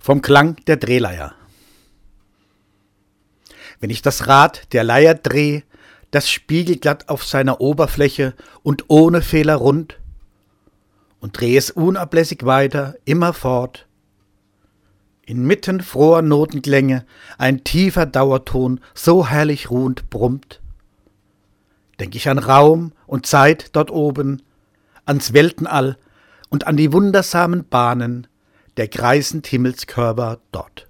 Vom Klang der Drehleier. Wenn ich das Rad der Leier dreh, das spiegelglatt auf seiner Oberfläche und ohne Fehler rund, und dreh es unablässig weiter, immerfort. Inmitten froher Notenklänge ein tiefer Dauerton so herrlich ruhend brummt. Denk ich an Raum und Zeit dort oben, ans Weltenall und an die wundersamen Bahnen der kreisend Himmelskörper dort.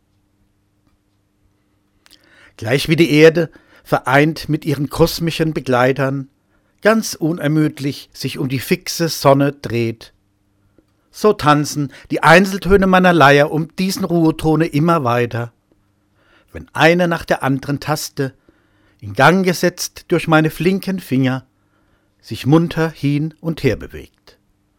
Gleich wie die Erde, vereint mit ihren kosmischen Begleitern, ganz unermüdlich sich um die fixe Sonne dreht, so tanzen die Einzeltöne meiner Leier um diesen Ruhetone immer weiter, wenn eine nach der anderen Taste, in Gang gesetzt durch meine flinken Finger, sich munter hin und her bewegt.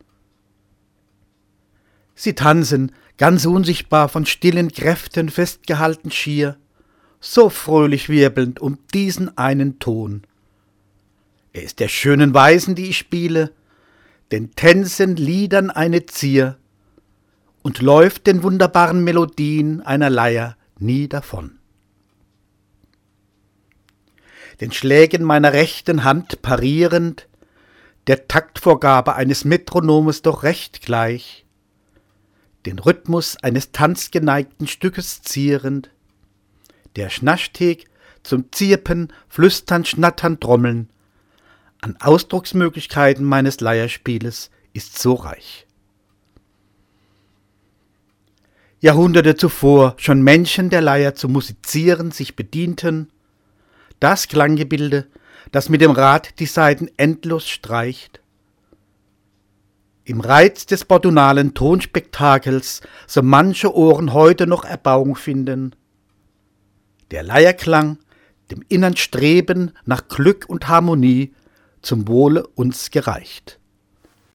Sie tanzen, ganz unsichtbar von stillen Kräften festgehalten schier, so fröhlich wirbelnd um diesen einen Ton. Er ist der schönen Weisen, die ich spiele, den Tänzen, Liedern eine Zier, und läuft den wunderbaren Melodien einer Leier nie davon. Den Schlägen meiner rechten Hand parierend, der Taktvorgabe eines Metronomes doch recht gleich, den Rhythmus eines tanzgeneigten Stückes zierend, der Schnaschthek zum Zirpen, Flüstern, Schnattern, Trommeln, an Ausdrucksmöglichkeiten meines Leierspieles ist so reich. Jahrhunderte zuvor schon Menschen der Leier zu musizieren sich bedienten, das Klanggebilde, das mit dem Rad die Saiten endlos streicht. Im Reiz des bordunalen Tonspektakels so manche Ohren heute noch Erbauung finden. Der Leierklang, dem innern Streben nach Glück und Harmonie zum Wohle uns gereicht.